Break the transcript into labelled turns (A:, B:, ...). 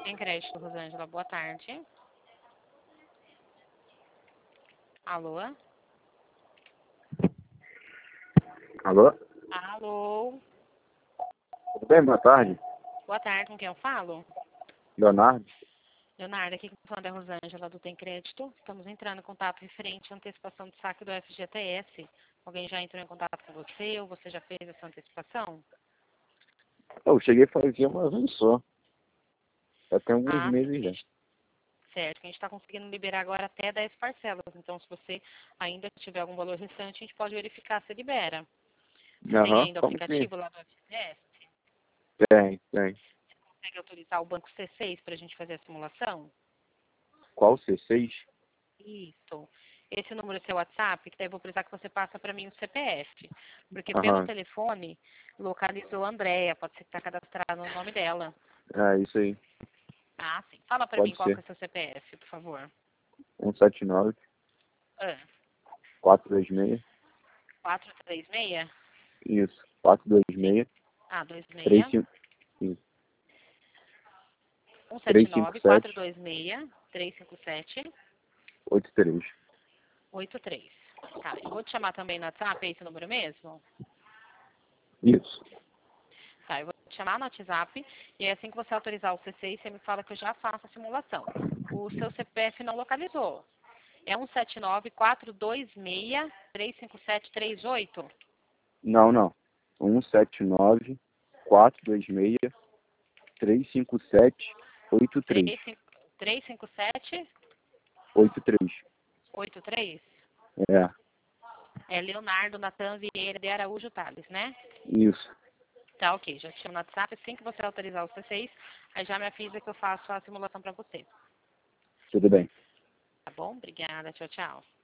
A: Tem crédito, Rosângela. Boa tarde. Alô?
B: Alô?
A: Alô?
B: Tudo bem? Boa tarde.
A: Boa tarde, com quem eu falo?
B: Leonardo.
A: Leonardo, aqui com a Rosângela do Tem Crédito. Estamos entrando em contato referente à antecipação do saque do FGTS. Alguém já entrou em contato com você ou você já fez essa antecipação?
B: Eu cheguei a fazer uma vez só. Já tem alguns meses já.
A: Certo, que a gente está conseguindo liberar agora até 10 parcelas. Então, se você ainda tiver algum valor restante, a gente pode verificar se libera. Você tem ainda o aplicativo lá do FGTS?
B: Tem.
A: Consegue autorizar o banco C6 para a gente fazer a simulação?
B: Qual C6?
A: Isso. Esse número é seu WhatsApp, que daí eu vou precisar que você passa para mim o CPF. Porque pelo telefone localizou a Andréia, pode ser que está cadastrado no nome dela.
B: Isso aí.
A: Ah, sim. Fala para mim qual que é o seu CPF, por favor.
B: 179 426.
A: 436?
B: Isso. 426.
A: 26.
B: Isso.
A: 179 426 357
B: 83.
A: 83. Tá, eu vou te chamar também no WhatsApp, é esse número mesmo?
B: Isso.
A: Tá, eu vou te chamar no WhatsApp e aí assim que você autorizar o C6, você me fala que eu já faço a simulação. O seu CPF não localizou. É 179 426 357 38?
B: Não. 179 426 357 83.
A: 357
B: 83.
A: 83?
B: É.
A: É Leonardo Natan Vieira de Araújo Tales, né?
B: Isso.
A: Tá, ok. Já te chamo no WhatsApp. Assim que você autorizar o C6, aí já me avisa que eu faço a simulação para você.
B: Tudo bem.
A: Tá bom? Obrigada. Tchau, tchau.